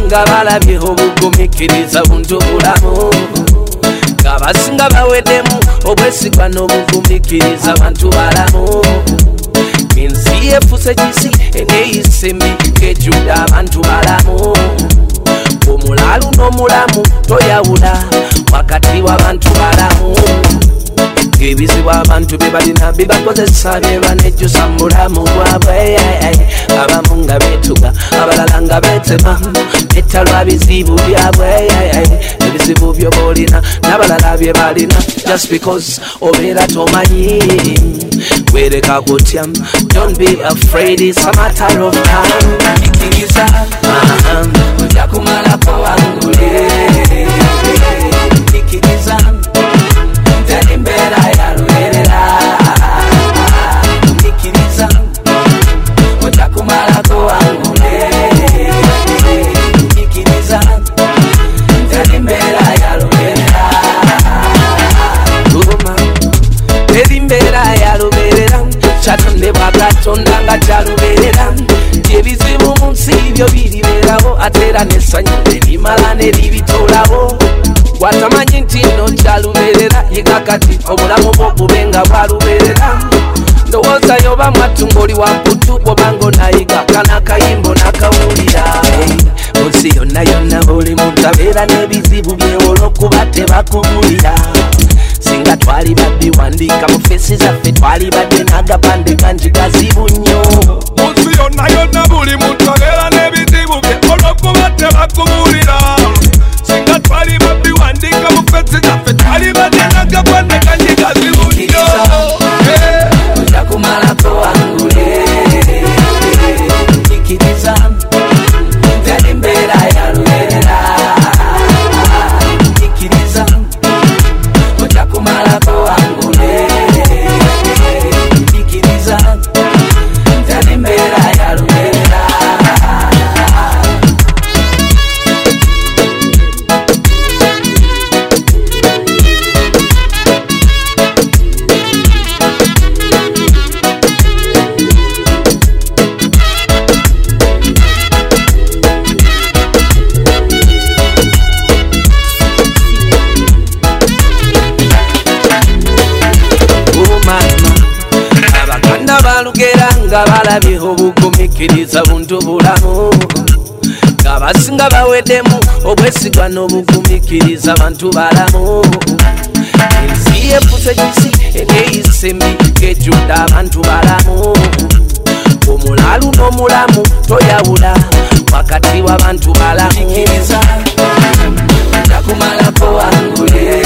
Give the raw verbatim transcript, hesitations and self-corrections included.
nga balabye obugumikiriza buntu bulamu ng'abasinga baweddemu obwesigwa n'obugumikiriza bantu balamu ensi efuse kisi eneyise mbi ng'ejjudde abantu balamu omulalu n'omulamu toyawula wakati w'abantu balamu ebizibu abantu bye balina bibakozesa bye banejjusa mu bulamu bwabwe abamu nga beetuga abalala nga beetema ettalwa bizibu byabwe ebizibu byo boolina n'abalala bye balina just because obeera tomanyi wereka kutya don't be afraid it's a matter of time ikiriza ojja kumalako wangule ikiriza Mbera ya luerera Nikiriza Oja kumala ko angule Nikiriza Mbera ya luerera Tuma Edi mbera ya luerera Chatonde bagatonda nga chaluerera Ebizibu munsi byo biriberaho atera nesanyu ebimala nebitolaho watamanyi nti no kyaluberera yekakati obulamu bwo kubenga bwaluberera ndowooza yoba mwatunga oli wamputu bwobanga onayiga kana kayimbo nakawulira munsi yonna yonna buli muntu abeera n'ebizibu bye olw'okuba tebakubulira singa twali babbiwandiika mu feesi zaffe twali badde n'agapande kangi kazibu nnyo munsi yonna yonna buli muntu abeera n'ebizibu bye olw'okuba tebakubulira singa twali babbiwandiika mu feesi zaffe twali badde n'agapande kangi kazibu nnyo ojja kumalako wangule ikiriza teri mbeera ya luberera ikiriza ojja kumalako wangule ikiriza teri mbeera ya luberera nga balabye obugumikiriza buntu bulamu ng'abasinga baweddemu obwesigwa n'obugumikiriza bantu balamu ensi efuse kisi eneyise mbi ng'ejjudde abantu balamu omulalu n'omulamu toyawula wakati w'abantu balamu ikiriza ojja kumalako wangule